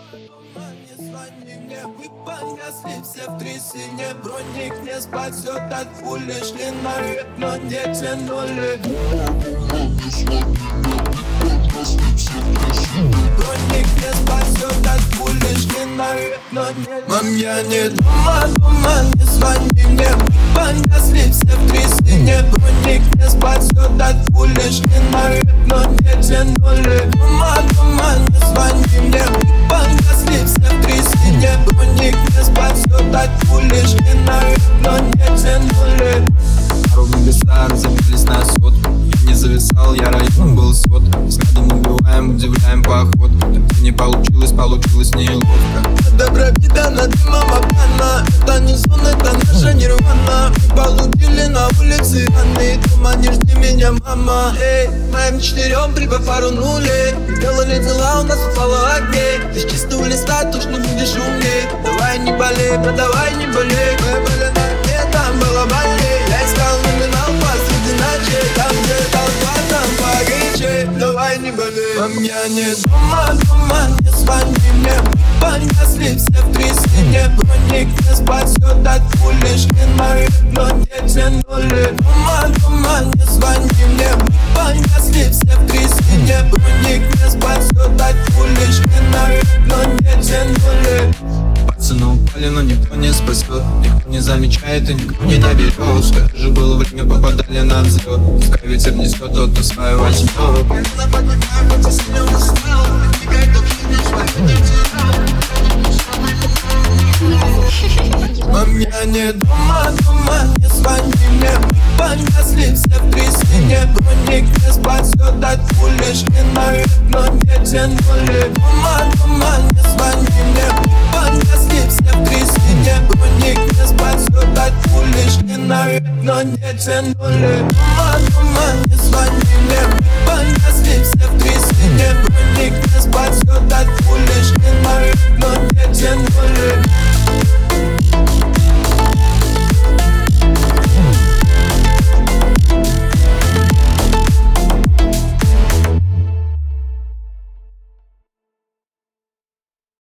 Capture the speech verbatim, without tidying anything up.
Не звони мне, мы погасли все в трясине. Броник не спасет от пули. Шли наверх, но не тянули. Броник не спасет от пули. Шли наверх, но не тянули. Мам, я не дома, дома, не звони мне. Мы погасли все в трясине. Броник не спасет от пули. Шли наверх, но не тянули. Дома, дома, не звони мне. Мы погасли все в трясине. Броник не спасет от пули. Шли наверх, но не тянули. Пару в небеса разобрались на сотку. Я не зависал, я район был сот. Взглядом убиваем, удивляем поход. Так не получилось, получилось неловко. Это пропитано дымом обмана. Это не сон, это наша нирвана. Мы получили на улице раны. Дома не жди меня, мама. Эй, моим четырем прибавь пару нулей. Делали дела, у нас упало огней. Ты с чистого листа точно будешь умней. Давай не болей, давай не болей. Мы были на дне, там было больней. Я искал номинал посреди ночей. Там, где толпа, там погорячей. Давай не болей. Мам, я не дома, дома, не звони мне. Погасли все в трясине. Броник не спасет от пули. Шли наверх, но не тянули. Дома, дома, не звони мне. Погасли все в трясине. Броник не спасет от пули. Шли наверх, но не тянули. Пацаны упали, но никто не спасет. Никто не замечает и никто не наберет. Скажи, было время, попадали на взлет. Пускай ветер несет, тот, кто свою возьмет. Мам, я не дома, дома, не звони мне. Мы погасли все в трясине. Броник не спасет от пули. Шли наверх, но не тянули. Дома, дома, не звони мне. Мы погасли все в трясине. Броник не спасет от пули. Шли наверх, но не тянули. Дома, дома, не звони мне. Мы погасли все в трясине. Броник не спасет от пули.